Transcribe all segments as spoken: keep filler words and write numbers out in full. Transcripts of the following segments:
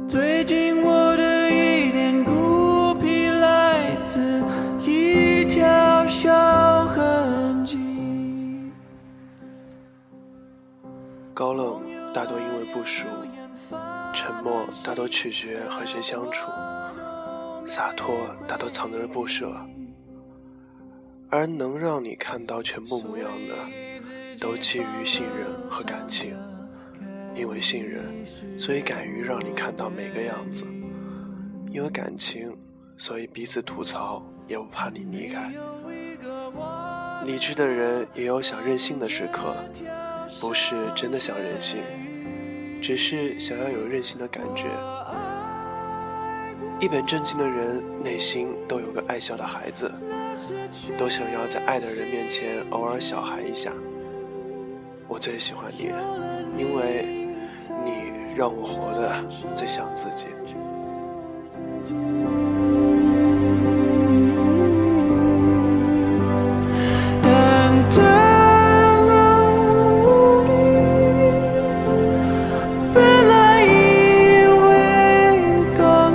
最近我的一点孤僻来自一条小痕迹。 高冷大多因为不熟，沉默大多取决和谁相处，洒脱大多藏着不舍，而能让你看到全部模样的，都基于信任和感情。因为信任，所以敢于让你看到每个样子；因为感情，所以彼此吐槽，也不怕你离开。理智的人也有想任性的时刻，不是真的想任性，只是想要有任性的感觉。一本正经的人内心都有个爱笑的孩子，都想要在爱的人面前偶尔小孩一下。我最喜欢你，因为你让我活得最像自己。 但当无力飞来一位刚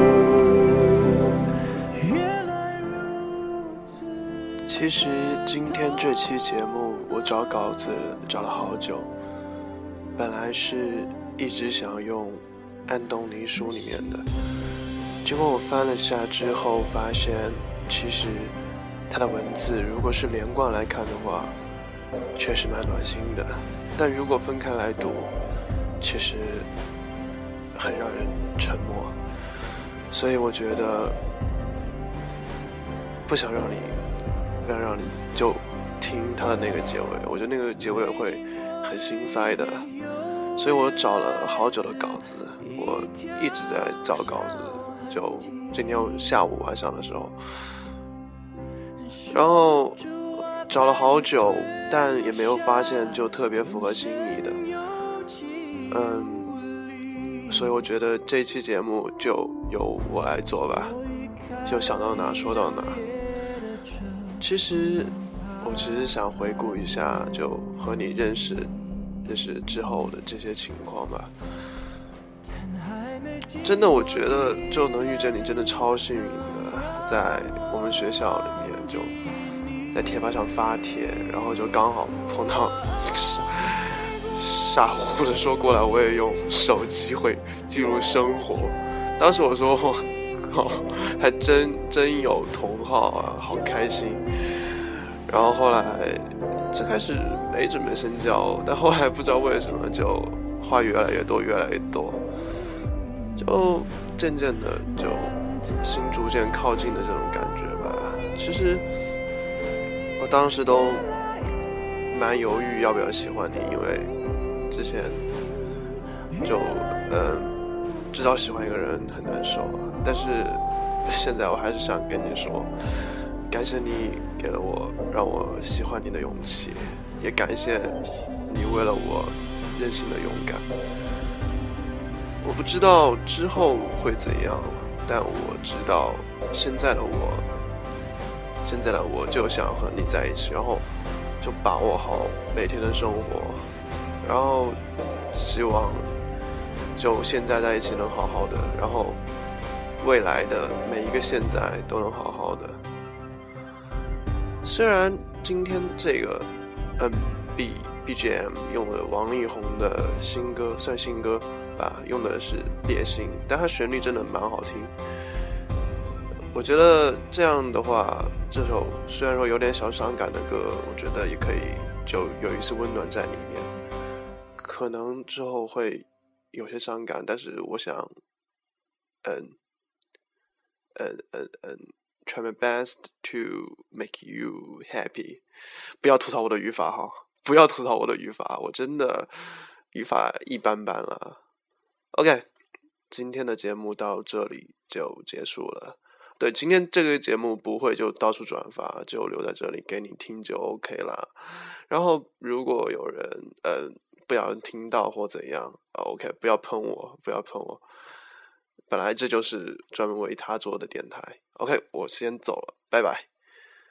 原来如此。 其实今天这期节目我找稿子找了好久，本来是一直想用安东尼书里面的，结果我翻了下之后发现，其实他的文字如果是连贯来看的话，确实蛮暖心的，但如果分开来读，其实很让人沉默。所以我觉得不想让你不想让你就听他的那个结尾，我觉得那个结尾会很心塞的。所以我找了好久的稿子，我一直在找稿子，就今天下午晚上的时候，然后找了好久，但也没有发现就特别符合心意的。嗯，所以我觉得这期节目就由我来做吧，就想到哪说到哪。其实我只是想回顾一下，就和你认识认识之后的这些情况吧。真的我觉得就能遇见你真的超幸运的，在我们学校里面就在贴吧上发帖，然后就刚好碰到傻傻乎的说过来我也用手机会记录生活。当时我说哦，还真真有同好啊，好开心。然后后来最开始没准备深交，但后来不知道为什么就话越来越多越来越多，就渐渐的就心逐渐靠近的这种感觉吧。其实我当时都蛮犹豫要不要喜欢你，因为之前就嗯知道喜欢一个人很难受，但是现在我还是想跟你说，感谢你给了我让我喜欢你的勇气，也感谢你为了我任性的勇敢。我不知道之后会怎样，但我知道现在的我现在的我就想和你在一起，然后就把握好每天的生活，然后希望就现在在一起能好好的，然后未来的每一个现在都能好好的。虽然今天这个嗯 B BGM 用了王力宏的新歌，算新歌吧，用的是烈性，但它旋律真的蛮好听。我觉得这样的话，这首虽然说有点小伤感的歌，我觉得也可以就有一丝温暖在里面。可能之后会有些伤感，但是我想嗯嗯嗯嗯 try my best to make you happy。 不要吐槽我的语法哈，不要吐槽我的语法，我真的语法一般般了。 OK， 今天的节目到这里就结束了。对，今天这个节目不会就到处转发，就留在这里给你听就 OK 啦。然后如果有人呃不小心听到或怎样、哦、OK， 不要喷我，不要喷我，本来这就是专门为他做的电台。 OK， 我先走了，拜拜。